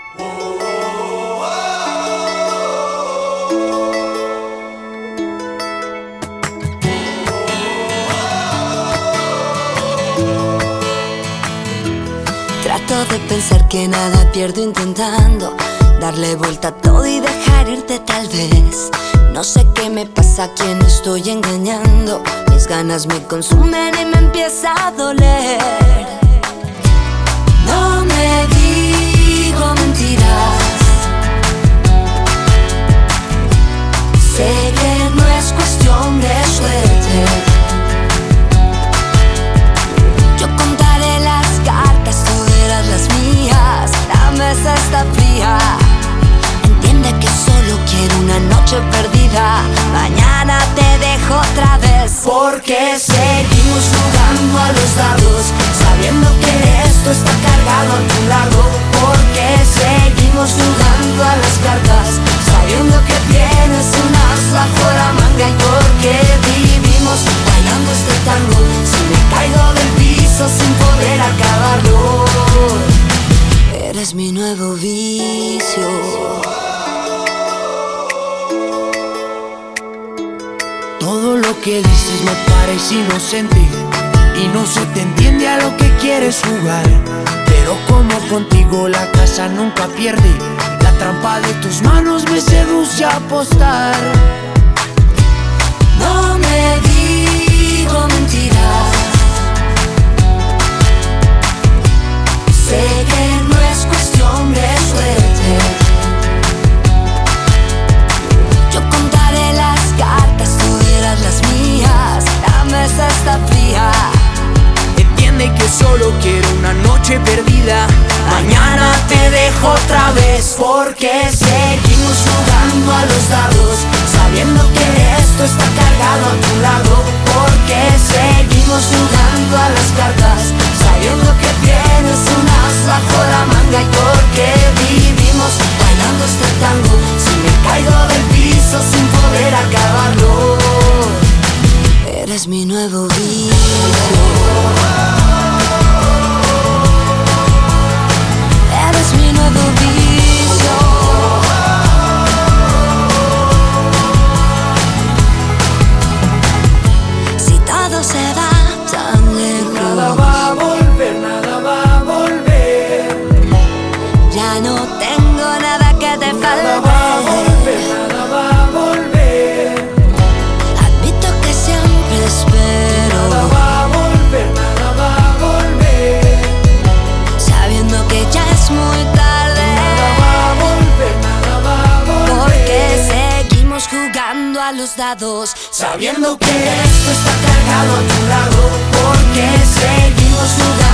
Trato de pensar que nada pierdo intentando darle vuelta a todo y dejar irte tal vez. No sé qué me pasa, a quién estoy engañando. Mis ganas me consumen y me empieza a doler. No me digo mentiras. Sé que no es cuestión de suerte. Yo contaré las cartas, tú verás las mías. La mesa está fría. Entiende que solo quiero una noche perdida. Mañana te dejo otra vez. Porque seguimos jugando a los dados, sabiendo que esto está cargado a tu lado. Porque seguimos jugando a las cartas, sabiendo que tienes un as bajo la manga. Y porque vivimos bailando este tango, si me caigo del piso sin poder acabarlo. Eres mi nuevo vicio. Todo lo que dices me parece inocente y no se te entiende a lo que quieres jugar. Pero como contigo la casa nunca pierde, la trampa de tus manos me seduce a apostar. No me digo mentiras. Sé que no es cuestión de suerte. Yo contaré las cartas, tú verás las mías. La mesa está fría. Entiende que solo quiero una noche perdida. Mañana te dejo otra vez. Porque seguimos jugando a los dados, sabiendo que esto está cargado a tu lado. Porque seguimos jugando a las cartas, sabiendo que tienes un as bajo la manga. Y porque vivimos bailando este tango, si me caigo del piso sin poder acabarlo. Eres mi nuevo vicio. Eres mi nuevo vicio. Si todo se va tan lejos, Nada va a volver, nada va a volver. ya no tengo nada que te Nada va a volver, falte. nada va a volver. Admito que siempre espero, Nada va a volver, nada va a volver. sabiendo que ya es muy tarde. Nada va a volver, nada va a volver. Porque seguimos jugando a los dados, Sabiendo que esto está cargado a tu lado. porque seguimos jugando